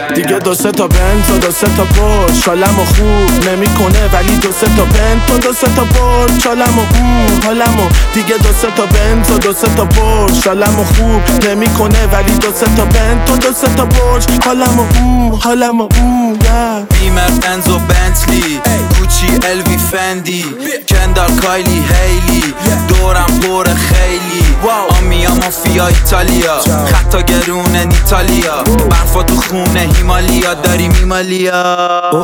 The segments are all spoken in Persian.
دیگه دو سه تا بنز و دو سه تا پرش حالمو خوب نمیکنه ولی دو سه تا بنز و دو سه تا پرش حالمو دیگه دو سه تا بنز و دو سه تا پرش حالمو خوب نمیکنه ولی دو سه تا بنز و دو سه تا پرش حالمو بیمر بنز و بنتلی گوچی الوی فندی کندال کایلی هیلی دورم پر خیلی آمیا مافیا ایتالیا خطا گرون ایتالیا برفا تو خونه هیمالیا داریم ایمالیا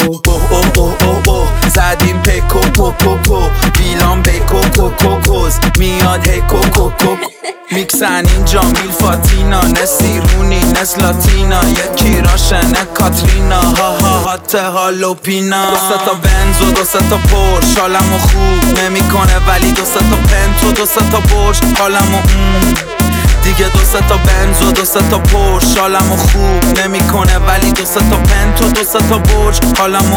زدیم پیکو پو بیلان بیکو کوکوز میاد هی کوکو میکسن اینجا میل فاتینا نسیرونی نس لاتینا یکی راشنه کاترینا هات هالو پینا دو سه تا بنز و دو سه تا پرش حالمو خوب نمیکنه ولی دو سه تا پنت و دو سه تا پرش حالمو دیگه دو سه تا بنز و دو سه تا پرش حالمو خوب نمیکنه ولی دو سه تا پنت و دو سه تا پرش حالمو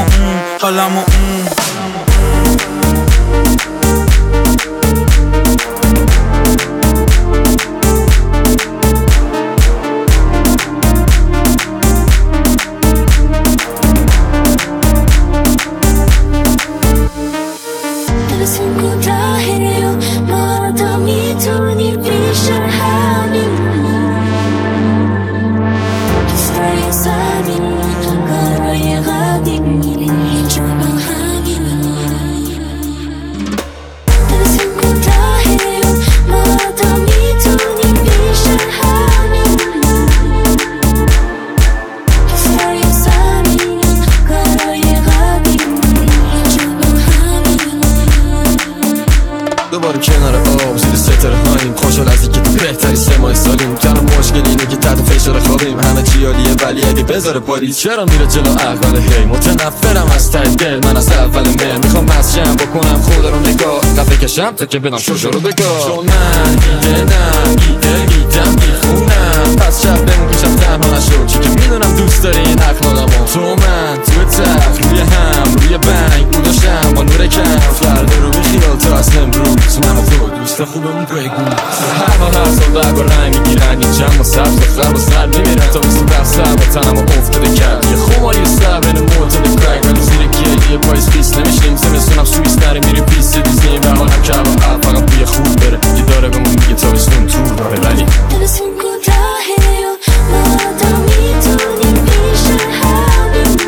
دوباره کنار آب زیر ستاره هاییم خوشحال از اینکه تو بهتری 3 ماه سالیم تنها مشکل اینه که تحت فشار خوابیم همه چی عالیه ولی اگه بذاره پاریس چرا میره جلو اول هی متنفرم از ته دل من از اول مهر میخوام مسجم بکنم خدا رو نگاه قد بکشم تا که بدم شوشو رو بگاه چون من ایدم میخونم پس شب بمون پیشم تنها نشو چی که میدونم دوست داری این اخلاقمو تو من تو تخت روی هم روی بنگ بوداشم با نور کم فردا رو بیخیال تا از امروز من و تو دوست خوبمون بگو هر سال درگ و رنگ میگیرن این جمع و سبز و خرب و سر میمیرن تا بسید بخصر با تنم و افتاده کرد یه خماری سر بین معتد کرک ولی زیر گیه پایز پیس نمیشیم زمستونم سویس داره میریم پیس دیزنیم و حالم کرد و فقط بوی خوب بره یه داره بمون میگه تابستون تو داره ولی دلتون کوتاهه و ما تا میتونیم پیش همیم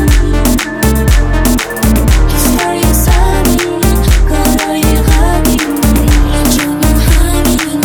کسای سمیم کارای قدیم اینجا با همیم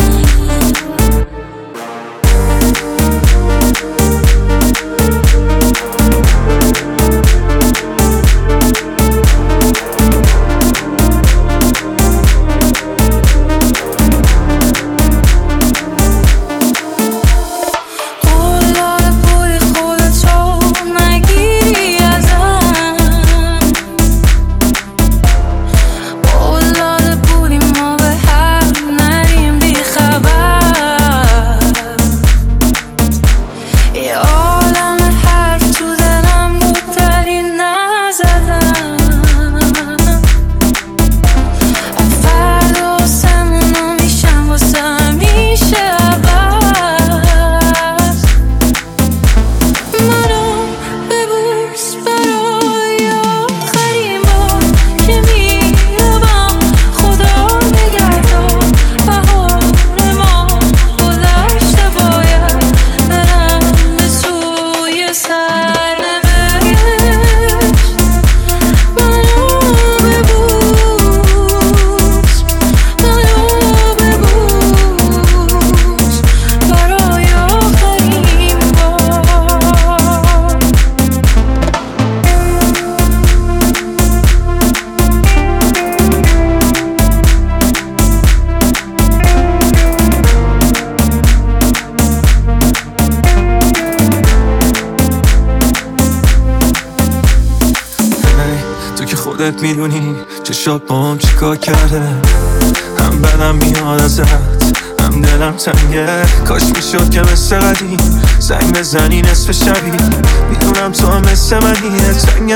خودت میدونی چشات با هم چیکار کرده هم بدم میاد ازت هم دلم تنگه کاش میشد که مثل قدیم زنگ بزنی نصف شبی میدونم تو هم مثل منی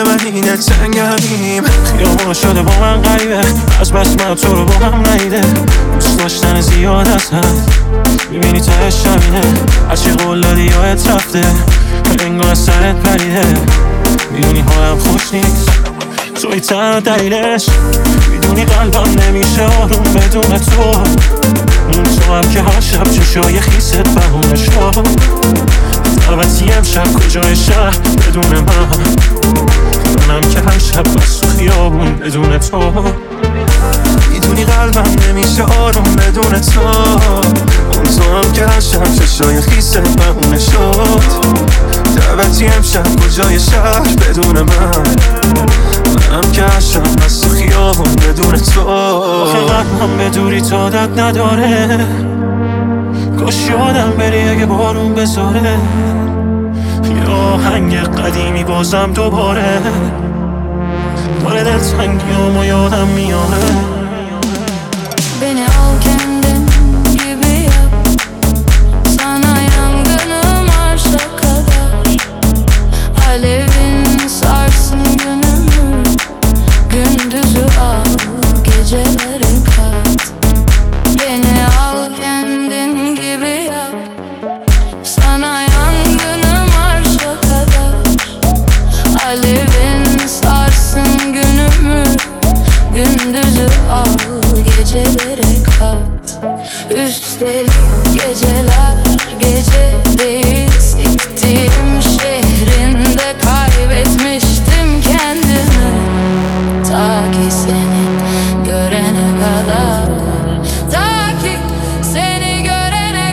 تنگمیم خیابون شده با من غریبه از بس من تو رو با هم نیده دوست داشتن زیاد از حد میبینی تهش همینه هرچی قول دادی یادت رفته انگار سرت پریده. میدونی حالم خوش نیست، توی تنها دلیلش. میدونی قلبم نمیشه آروم بدون تو هم که هر شب چشای خیست بهونه شد. دعوتی امشب کجای شهر بدون منم که هر شب بس تو خیابون بدون تو. میدونی قلبم نمیشه آروم بدون تو هم که هر شب چشای خیست بهونه شد. دعوتی امشب کجای شهر بدون منم که هر شب بس تو خیابون بدون تو. آخه قلبم به دوری تا داد نداره، کاش یادم بری اگه بارون بذاره. یه آهنگ قدیمی بازم دوباره داره دلتنگیامو yadam میاره. Beni al kendin gibi yap, sana yangınım arşa kadar. Alevin sarsın günümü, gündüzü al, geceleri kat. Beni al kendin gibi yap, sana yangınım arşa kadar. Alevin sarsın günümü, gündüzü al, gecelere kat. Üstelik geceler gece değil, siktiğim şehrinde kaybetmiştim kendimi. Ta ki seni görene kadar, ta ki seni görene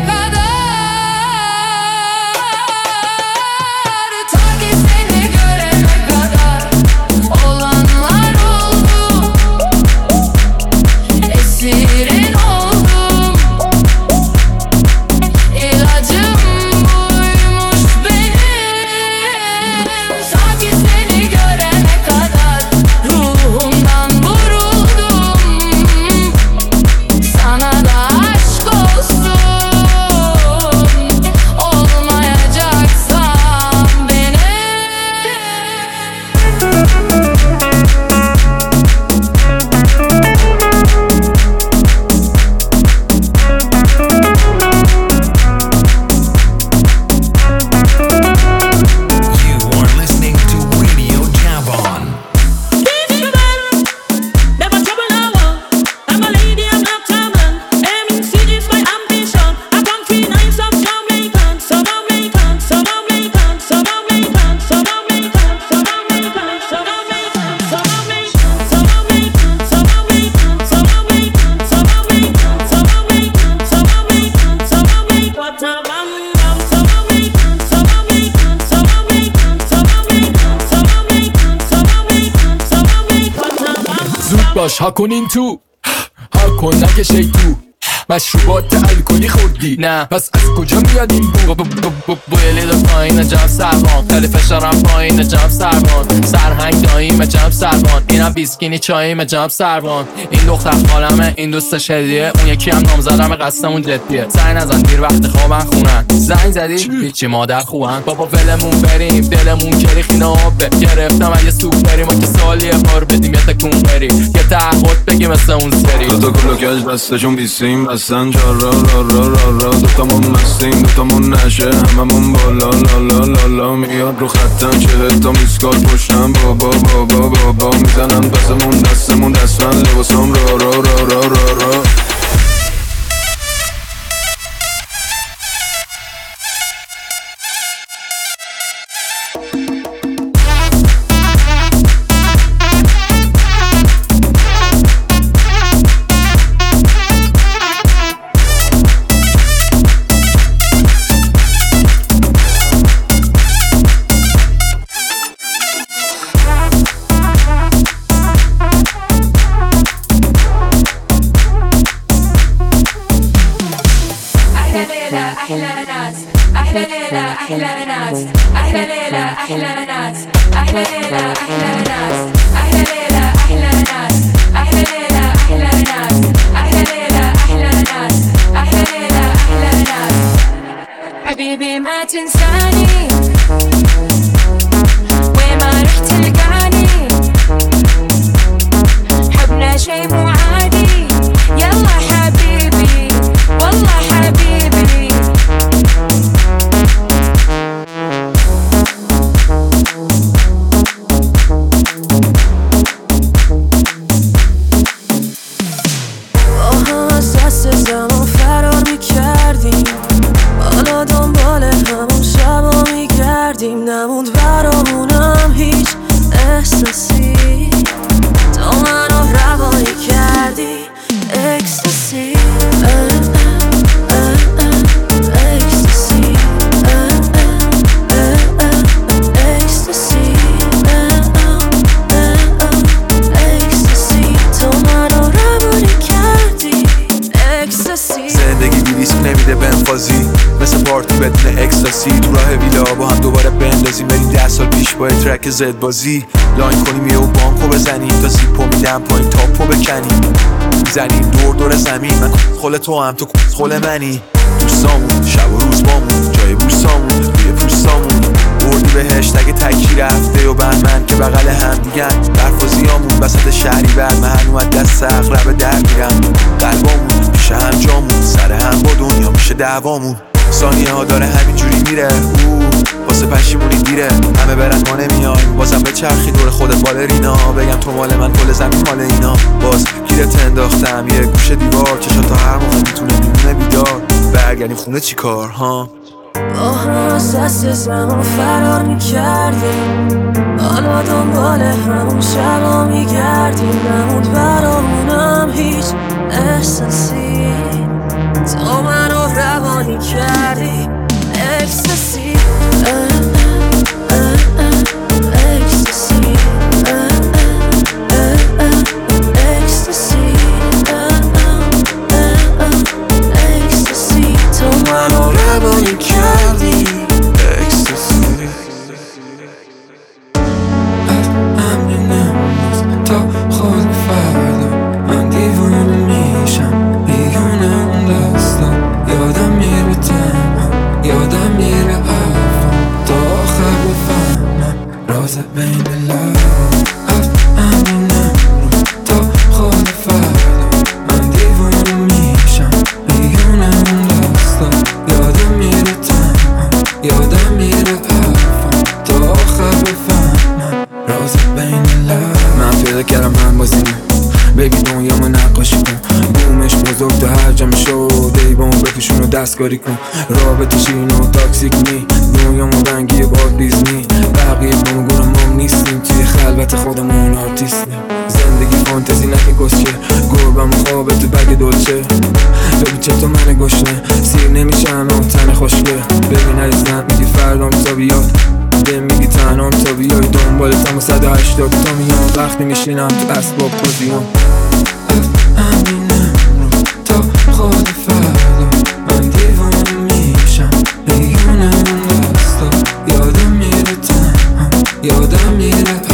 kadar, ta ki seni görene kadar. Olanlar oldu, esirin oldum. İlacım buymuş benim. Sanki seni görene kadar ruhumdan vuruldum. Sana da aşk olsun, olmayacaksan benim. You are listening to Radio Jabon. Never trouble no one. I'm a lady, I'm not German. Aiming sea is my ambition. I come free nights of Jamaican, so Jamaican, so Jamaican, so Jamaican, so Jamaican, so Jamaican, so Jamaican, so Jamaican, so Jamaican, so Jamaican, so Jamaican, so Jamaican, so Jamaican, so Jamaican, so Jamaican. What a bam bam, so Jamaican, so Jamaican, so Jamaican, so Jamaican, so Jamaican, so Jamaican, so Jamaican. What a bam. زود باش ها کنین تو ها کن نگه شی تو مشروبات الکلی خوردی نه پس از کجا میاد این بوی لید پایین جب سربان خیلی فشارم پایین جب سربان سرهنگ داییم جب سربان اینم بیسکینی چاییم جب سربان این دختر خالمه این دوستش هدیه اون یکی هم نامزدم قصدمون جدیه زنگ نزن دیر وقت خوابن خونن زنگ زدی هیچی مادر خوبن بابا ولمون بریم دلمون کریخین آبه گرفتم اگه سوپ بریم و که سالیه بار بدیم یه تکون بریم یه تعهد بگیم مثل اون سری دوتا کلوکش بستشون بیسیم بستن جارا را دوتامون مستیم دوتامون نشه هممون بالا لا لا لا لا میاد رو خطم 40 تا میسکات پشتم بابا میزنن پسمون دستمون دستمن لباسام را حبيبي ما تنساني وين ما رحت تلقاني حبنا شي مو عادي يلا حبيبي والله حبيبي نموند برامونم هیچ احساسی، تو منو روایی کردی اکستاسی زندگی بی ریسک نمیده بنفازی، مثل پارتی بدون اکستاسی. تو راه ویلا با هم دوباره بندازیم، بریم 10 سال پیش با ترک زد بازی. لاین کنیم یه و بانکو بزنیم، تا زیپو میدم پایین تاپو بکنیم. میزنیم دور دور زمین، من خل تو هم تو خل منی. دوستامون شب و روز بامون، جای بوسامون روی پوستامون. بردی بهشت اگه تکی رفته و بهمن که بغل هم دیگن. برفازیامون وسط شهری بر من هنوز دست اقرب در میرم. قلبامون میشه هم جامون، سر هم با دنیا میشه دعوامون. ثانیه ها داره همینجوری میره، واسه پشیمونی دیره. همه برن ما نمیایم، بازم به چرخی دور خودت بالرینا. بگم تو مال من کل زمین مال اینا. باز گیرت انداختم یه گوشه دیوار، چشات تا هر موقع میتونه میمونه بیدار. برگردیم خونه چی کار ها؟ با هم از دست زمان فرار میکردیم، حالا دنبال همون شبا میگردیم. نموند برامونم هیچ احساسی، تو منو روانی کردی اکستاسی تو منو روانی کردی اکستاسی. از امری نموز تا خود فردا، من دیوونه میشم بیونه اون دستا. یادم میره تنها، یادم میره حرفم، تا آخر بفهمم راز بین لبم. از امری نموز تا خود فردا، من دیوونه میشم بیونه اون دستا. یادم میره تنها، یادم میره حرفم، تا آخر بفهمم راز بین لبم. من پیدا کردم من بازیمه، بگی دنیامو نقاشی کن. بومش بزرگ تا هر جا میشد، دیبامو بپوشون و دستکاری کن. رابطه شیرین و تاکسیک نی، دنیامو رنگی با دیزنی. بقیه بامگونم ما نیستیم، توی خلوت خودمون آرتیستیم. زندگی فانتزی نکه گسچه، گربم و خوابه تو بگ دلچه. ببین چطور من گشنه، سیر نمیشم اون تن خوشگه. ببین عزیزم میگی فردام تا بیاد، بهم میگی تنهام تا بیای. دنبالتم و 180 تا میام، وقتی میشینم تو اسباب بازیام. از همین امروز تا خود فردا، من دیوانه میشم بیونه اون دستا. یادم میره تنها، یادم میره